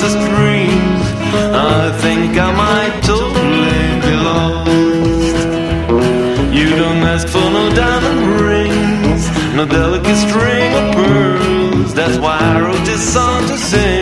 wildest dreams. I think I might totally be lost. You don't ask for no diamond rings, no delicate string of pearls. That's why I wrote this song to sing.